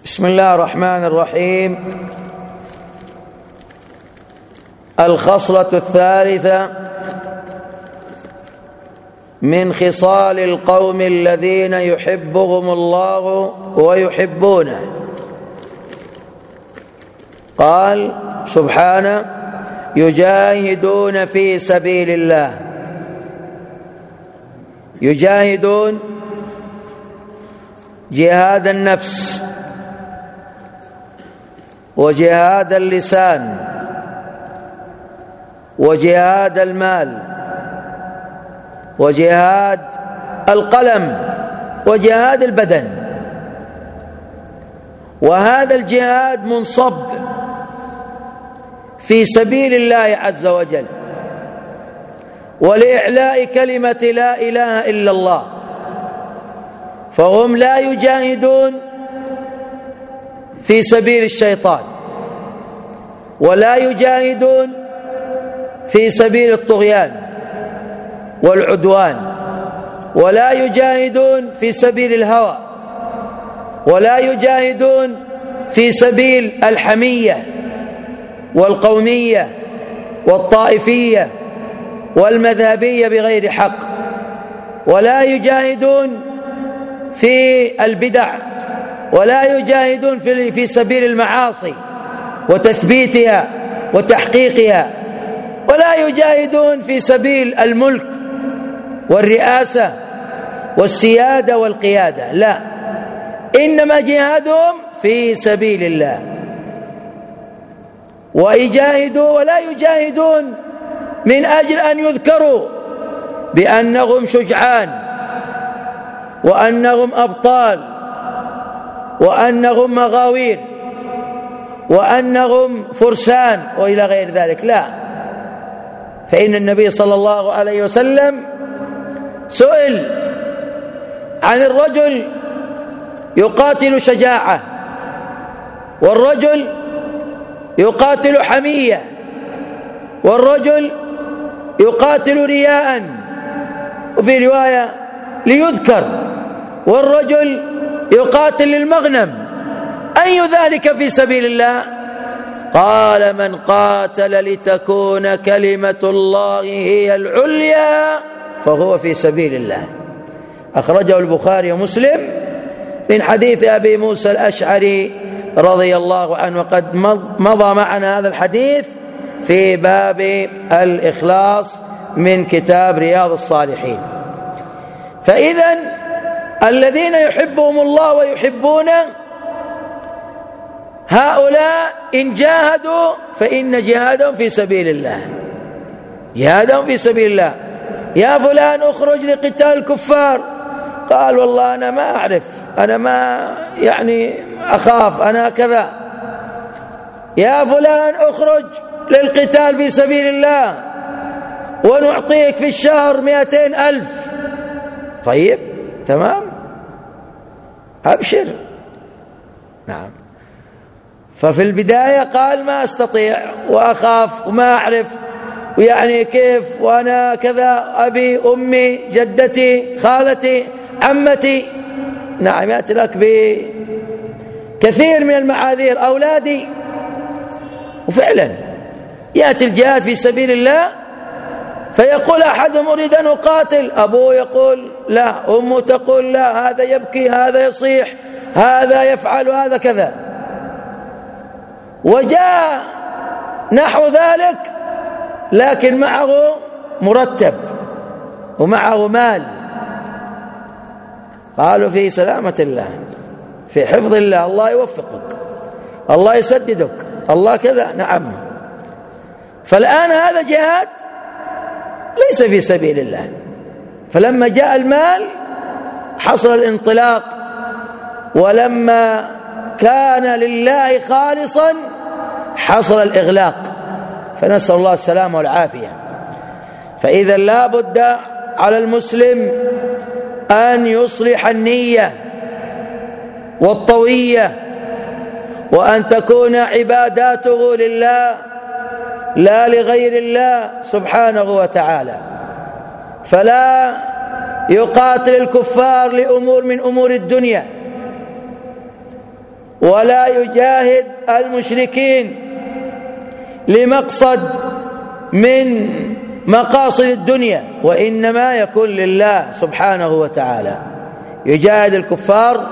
بسم الله الرحمن الرحيم. الخصلة الثالثة من خصال القوم الذين يحبهم الله ويحبونه. قال سبحانه: يجاهدون في سبيل الله. يجاهدون جهاد النفس وجهاد اللسان وجهاد المال وجهاد القلم وجهاد البدن. وهذا الجهاد منصب في سبيل الله عز وجل ولإعلاء كلمة لا إله إلا الله، فهم لا يجاهدون في سبيل الشيطان، ولا يجاهدون في سبيل الطغيان والعدوان، ولا يجاهدون في سبيل الهوى، ولا يجاهدون في سبيل الحمية والقومية والطائفية والمذهبية بغير حق، ولا يجاهدون في البدع، ولا يجاهدون في سبيل المعاصي وتثبيتها وتحقيقها، ولا يجاهدون في سبيل الملك والرئاسة والسيادة والقيادة، لا، إنما جهادهم في سبيل الله. ويجاهدوا ولا يجاهدون من أجل أن يذكروا بأنهم شجعان وأنهم أبطال وأنهم مغاوير وأنهم فرسان وإلى غير ذلك، لا. فإن النبي صلى الله عليه وسلم سئل عن الرجل يقاتل شجاعة، والرجل يقاتل حمية، والرجل يقاتل رياء، وفي رواية ليذكر، والرجل يقاتل للمغنم، أي ذلك في سبيل الله؟ قال: من قاتل لتكون كلمة الله هي العليا فهو في سبيل الله. أخرجه البخاري ومسلم من حديث أبي موسى الأشعري رضي الله عنه، وقد مضى معنا هذا الحديث في باب الإخلاص من كتاب رياض الصالحين. فإذن الذين يحبهم الله ويحبونه هؤلاء إن جاهدوا فإن جهادهم في سبيل الله، جهادهم في سبيل الله. يا فلان اخرج لقتال الكفار، قال: والله أنا ما أعرف، أنا ما أخاف، أنا كذا. يا فلان اخرج للقتال في سبيل الله ونعطيك في الشهر 200,000. طيب تمام، أبشر. نعم. ففي البداية قال: ما أستطيع وأخاف وما أعرف، كيف، وأنا كذا، أبي أمي جدتي خالتي عمتي. نعم، يأتي لك بكثير من المعاذير، أولادي. وفعلا يأتي الجهاد في سبيل الله فيقول أحدهم: أريد أن أقاتل، أبوه يقول لا، أمه تقول لا، هذا يبكي، هذا يصيح، هذا يفعل، هذا كذا. وجاء نحو ذلك لكن معه مرتب ومعه مال. قالوا: في سلامة الله، في حفظ الله، الله يوفقك، الله يسددك، الله كذا. نعم. فالآن هذا جهاد ليس في سبيل الله. فلما جاء المال حصل الانطلاق، ولما كان لله خالصا حصل الإغلاق. فنسأل الله السلامة والعافية. فإذا لا بد على المسلم أن يصلح النية والطوية، وأن تكون عباداته لله لا لغير الله سبحانه وتعالى. فلا يقاتل الكفار لأمور من أمور الدنيا، ولا يجاهد المشركين لمقصد من مقاصد الدنيا، وإنما يكون لله سبحانه وتعالى. يجاهد الكفار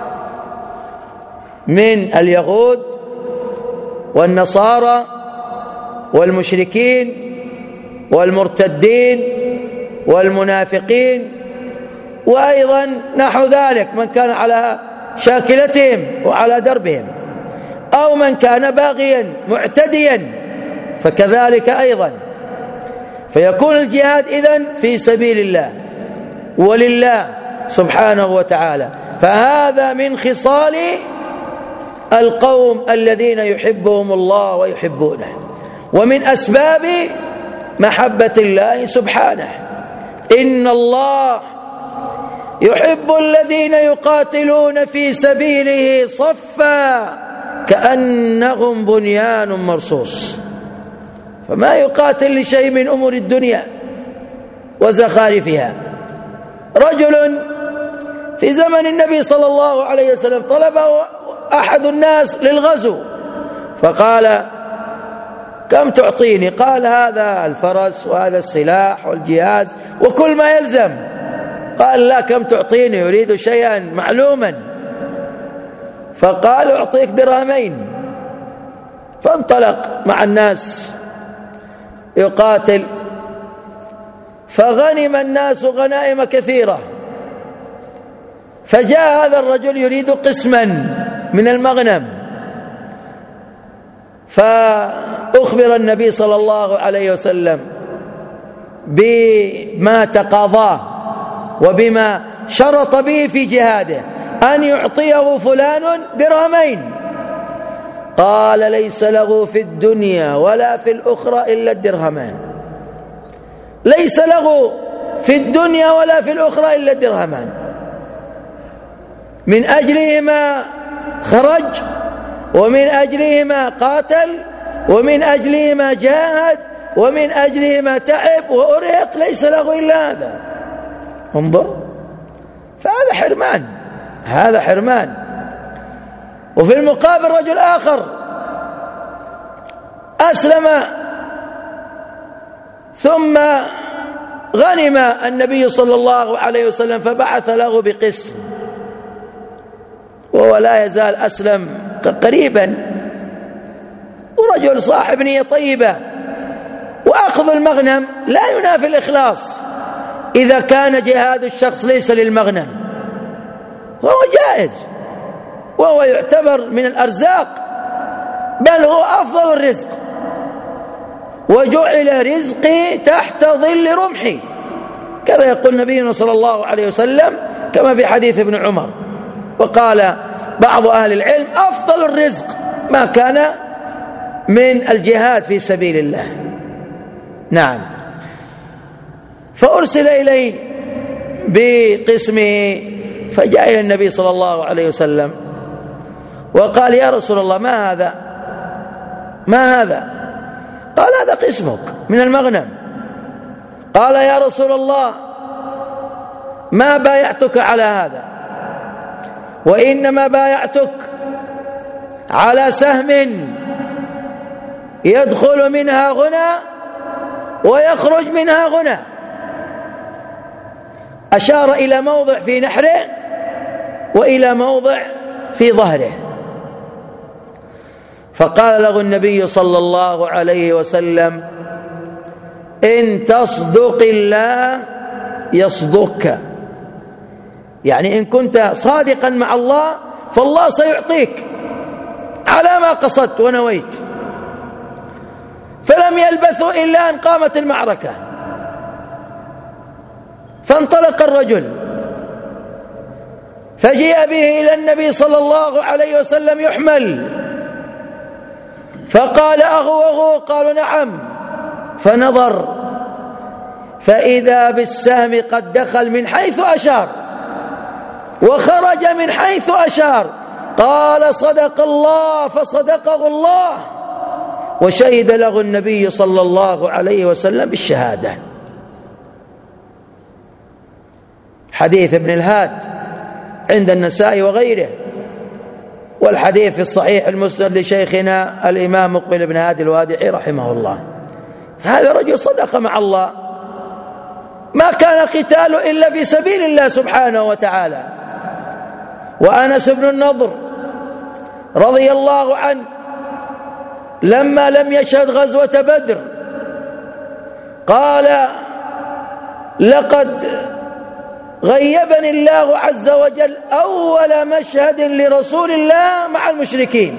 من اليهود والنصارى والمشركين والمرتدين والمنافقين، وأيضا نحو ذلك من كان على شاكلتهم وعلى دربهم، أو من كان باغيا معتديا فكذلك أيضا. فيكون الجهاد إذن في سبيل الله ولله سبحانه وتعالى. فهذا من خصال القوم الذين يحبهم الله ويحبونه، ومن أسباب محبة الله سبحانه. إن الله يحب الذين يقاتلون في سبيله صفا كأنهم بنيان مرصوص. فما يقاتل لشيء من أمور الدنيا وزخارفها. رجل في زمن النبي صلى الله عليه وسلم طلبه أحد الناس للغزو، فقال: كم تعطيني؟ قال: هذا الفرس وهذا السلاح والجهاز وكل ما يلزم. قال: لا، كم تعطيني؟ يريد شيئا معلوما. فقال: أعطيك درهمين. فانطلق مع الناس يقاتل، فغنم الناس غنائم كثيرة، فجاء هذا الرجل يريد قسما من المغنم، فأخبر النبي صلى الله عليه وسلم بما تقاضاه وبما شرط به في جهاده، أن يعطيه فلان درهمين. قال: ليس له في الدنيا ولا في الأخرى إلا الدرهمان. ليس له في الدنيا ولا في الأخرى إلا الدرهمان، من أجلهما خرج، ومن أجلهما قاتل، ومن أجلهما جاهد، ومن أجلهما تعب وأرهق، ليس له إلا هذا. انظر، فهذا حرمان، هذا حرمان. وفي المقابل رجل آخر أسلم ثم غنم النبي صلى الله عليه وسلم فبعث له بقسم، وهو لا يزال أسلم قريبا، ورجل صاحب نية طيبة. وأخذ المغنم لا ينافي الإخلاص إذا كان جهاد الشخص ليس للمغنم، وهو جائز، وهو يعتبر من الأرزاق، بل هو أفضل الرزق. وجعل رزقي تحت ظل رمحي، كذا يقول نبينا صلى الله عليه وسلم كما في حديث ابن عمر. وقال بعض أهل العلم: أفضل الرزق ما كان من الجهاد في سبيل الله. نعم. فأرسل إليه بقسمه، فجاء إلى النبي صلى الله عليه وسلم وقال: يا رسول الله، ما هذا؟ ما هذا؟ قال: هذا قسمك من المغنم. قال: يا رسول الله، ما بايعتك على هذا، وإنما بايعتك على سهم يدخل منها غنى ويخرج منها غنى. أشار إلى موضع في نحره وإلى موضع في ظهره. فقال له النبي صلى الله عليه وسلم: إن تصدق الله يصدقك، يعني إن كنت صادقا مع الله فالله سيعطيك على ما قصدت ونويت. فلم يلبثوا إلا أن قامت المعركة، فانطلق الرجل فجيء به إلى النبي صلى الله عليه وسلم يحمل، فقال: أغوغوا؟ قالوا: نعم. فنظر فإذا بالسهم قد دخل من حيث أشار وخرج من حيث أشار. قال: صدق الله، فصدقه الله، وشهد له النبي صلى الله عليه وسلم بالشهادة. حديث ابن الهاد عند النسائي وغيره. والحديث في الصحيح المسند لشيخنا الإمام مقبل بن هادي الوادعي رحمه الله. هذا رجل صدق مع الله، ما كان قتال إلا في سبيل الله سبحانه وتعالى. وأنس بن النضر رضي الله عنه لما لم يشهد غزوة بدر قال: لقد غيبني الله عز وجل أول مشهد لرسول الله مع المشركين،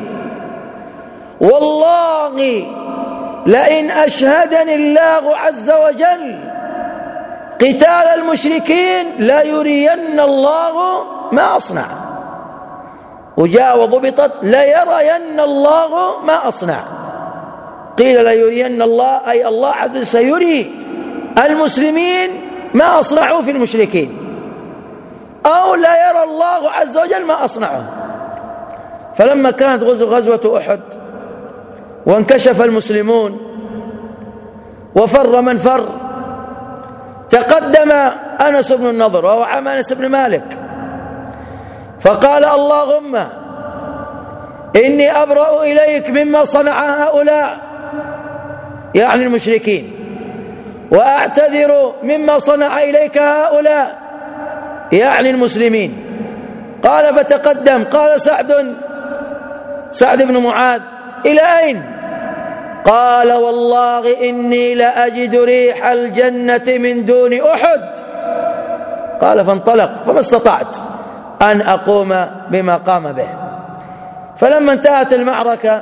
والله لئن أشهدني الله عز وجل قتال المشركين لا يرين الله ما أصنع. وجاء وضبطت: لا يرين الله ما أصنع. قيل لا يرين الله أي الله عز وجل سيري المسلمين ما أصنعوا في المشركين، أو لا يرى الله عز وجل ما أصنعه. فلما كانت غزوة أحد وانكشف المسلمون وفر من فر، تقدم أنس بن النضر وهو عم أنس بن مالك فقال: اللهم إني أبرأ إليك مما صنع هؤلاء، يعني المشركين، وأعتذر مما صنع إليك هؤلاء، يعني المسلمين. قال: فتقدم. قال سعد بن معاذ: إلى أين؟ قال: والله إني لأجد ريح الجنة من دون أحد. قال: فانطلق، فما استطعت أن أقوم بما قام به. فلما انتهت المعركة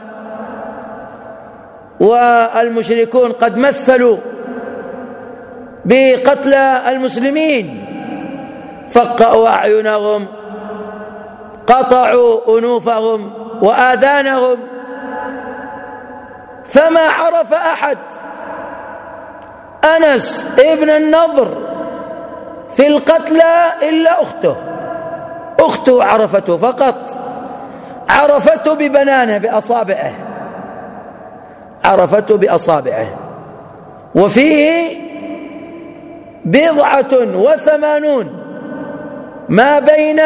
والمشركون قد مثلوا بقتل المسلمين، فقأوا أعينهم، قطعوا أنوفهم وآذانهم، فما عرف أحد أنس ابن النضر في القتلى إلا أخته عرفته فقط، عرفته ببنانه بأصابعه، عرفته بأصابعه. وفيه 87 ما بين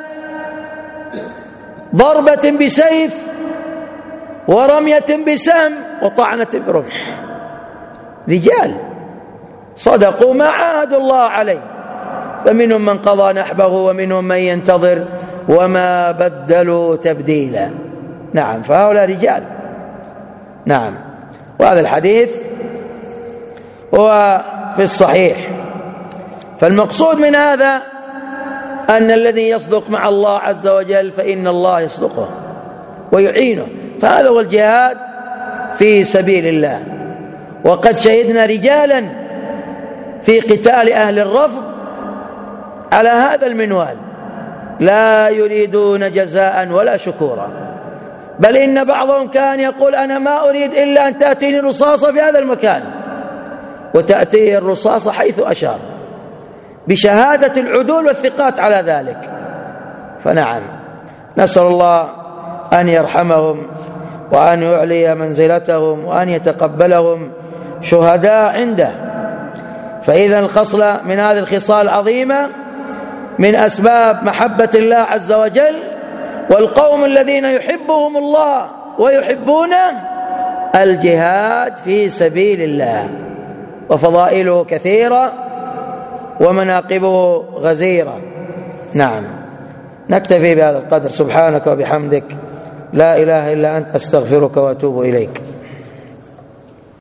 ضربة بسيف ورمية بسهم وطعنة برمح. رجال صدقوا ما عاهدوا الله عليه، فمنهم من قضى نحبه ومنهم من ينتظر وما بدلوا تبديلا. نعم، فهؤلاء رجال. نعم، وهذا الحديث هو في الصحيح. فالمقصود من هذا أن الذي يصدق مع الله عز وجل فإن الله يصدقه ويعينه، فهذا هو الجهاد في سبيل الله. وقد شهدنا رجالا في قتال أهل الرفض على هذا المنوال، لا يريدون جزاء ولا شكورا، بل إن بعضهم كان يقول: أنا ما أريد إلا أن تأتيني الرصاصة في هذا المكان، وتأتيه الرصاصة حيث أشار، بشهادة العدول والثقات على ذلك. فنعم، نسأل الله أن يرحمهم وأن يعلي منزلتهم وأن يتقبلهم شهداء عنده. فإذا الخصلة من هذه الخصال العظيمة من أسباب محبة الله عز وجل، والقوم الذين يحبهم الله ويحبونه، الجهاد في سبيل الله، وفضائله كثيرة ومناقبه غزيرة. نعم، نكتفي بهذا القدر. سبحانك وبحمدك، لا إله إلا أنت، أستغفرك وأتوب إليك.